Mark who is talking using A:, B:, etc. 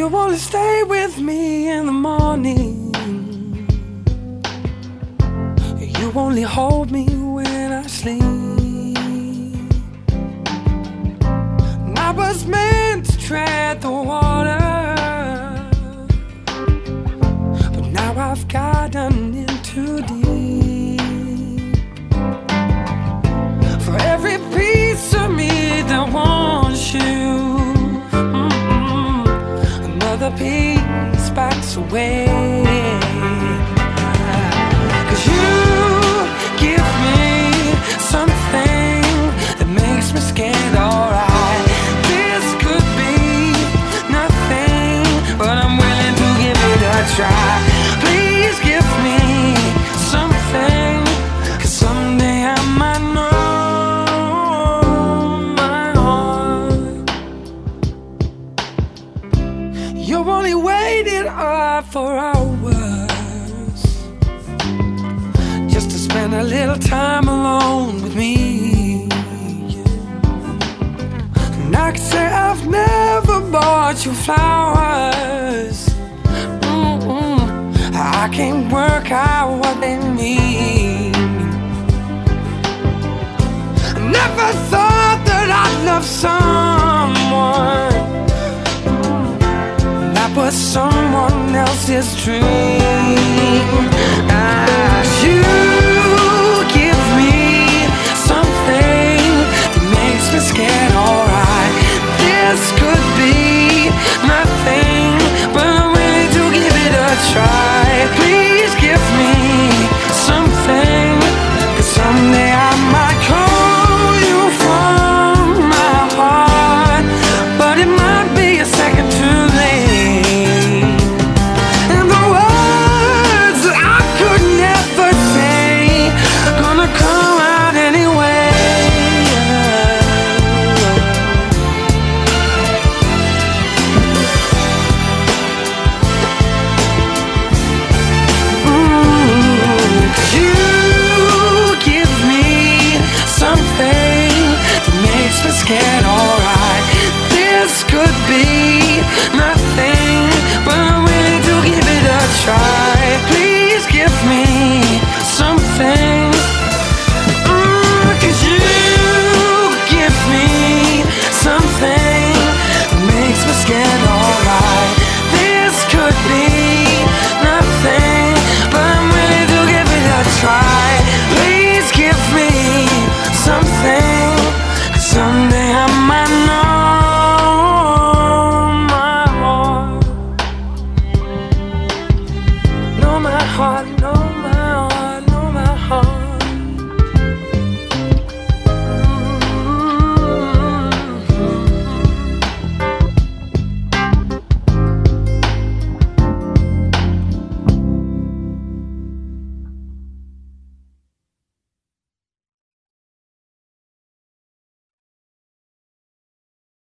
A: You only stay with me in the morning. You only hold me when I sleep. And I was meant to tread the water, but now I've gotten in too deep. For every piece of me that wants you, another piece backs away. 'Cause you give me something that makes me scared, alright. This could be nothing, but I'm willing to give it a try. Please give me something, 'cause someday I might know my heart. You only waited up for hours just to spend a little time alone with me. And I can say I've never bought you flowers. I can't work out what they mean. I never thought that I'd love someone that was someone else's dream.